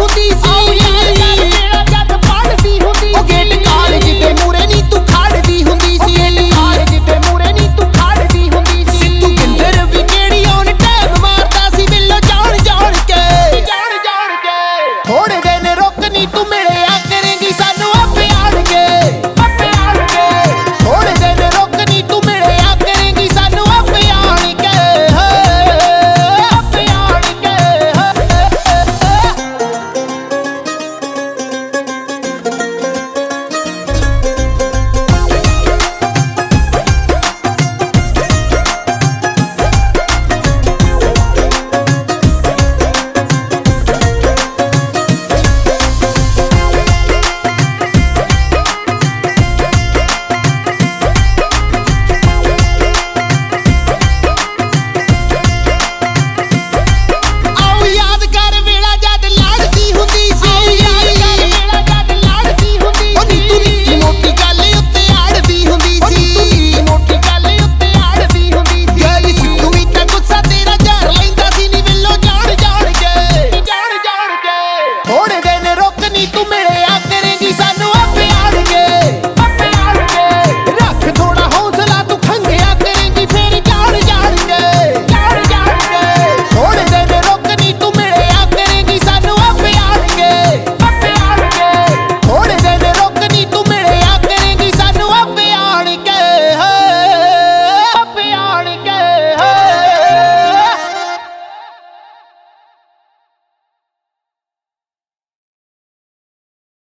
ਹੁੰਦੀ ਸੀ ਜਦ ਪੜ੍ਹਦੀ ਹੁੰਦੀ ਉਹ ਗੇਟ ਕਾਲਜ ਦੇ ਮੂਰੇ ਨੀ ਤੂੰ ਖੜਦੀ ਹੁੰਦੀ ਸੀ ਕਾਲਜ ਦੇ ਮੂਰੇ ਨੀ ਤੂੰ ਖੜਦੀ ਹੁੰਦੀ ਸੀ ਸਿੱਧੂ ਗਿੰਦਰ ਵੀ ਕਿਹੜੀ ਔਨ ਟੈਬ ਮਾਰਦਾ ਸੀ ਬਿੱਲੋ ਜਾਣ ਜਾਣ ਕੇ ਥੋੜੇ